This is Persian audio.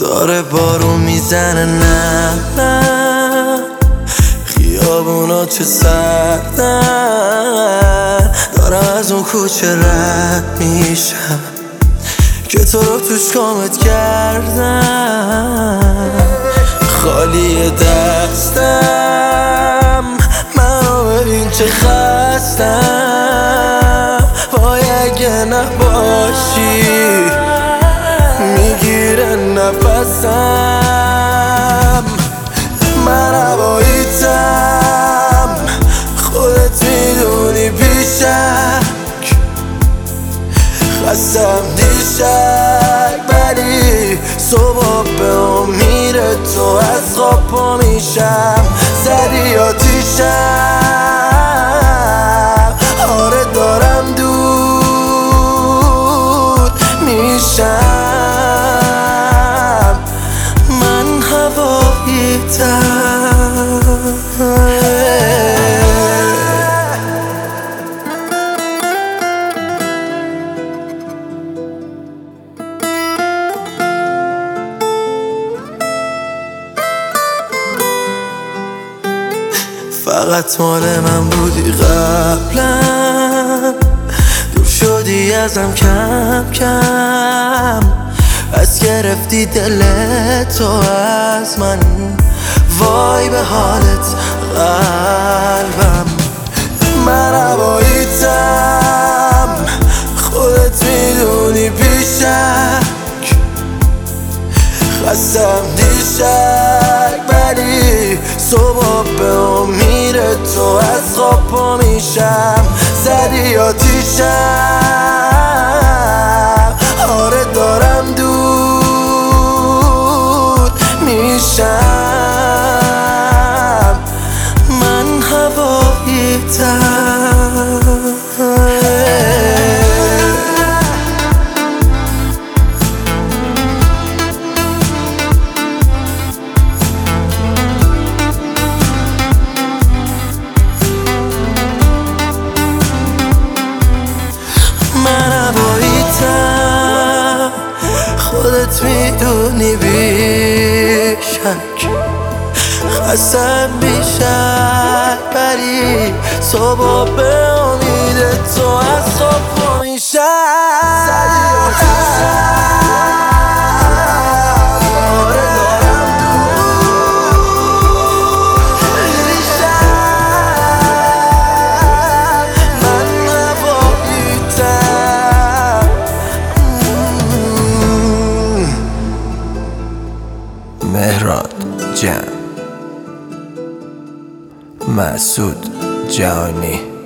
داره بارون میزنه، نه نه خیابونا چه سردن، دارم از اون کوچه رد میشم که تو رو توش کامت کردم. خالی دستم، منو ببین چه خستم، وای اگه نباشی میگیره نفسم. من هواییتم، خودت میدونی بیشک خستم دیشک، ولی صبح به امید تو از خواب پا میشم. زدی آتیشم، آره دارم دود میشم. من هواییتم. فقط مال من بودی قبلا، دور شدی ازم کم کم، از گرفتی دل تو از من، وای به حالت قلبم. من هواییتم، خودت میدونی بیشک خستم دیشک، ولی صبح به امید تو از خواب پا میشم. زدی آتیشم، آره دارم دود میشم. من هواییتم. خودت میدونی بیشک خستم بیشک، ولی صبح به امید تو از خواب پا مهران جان، مسعود جهانی.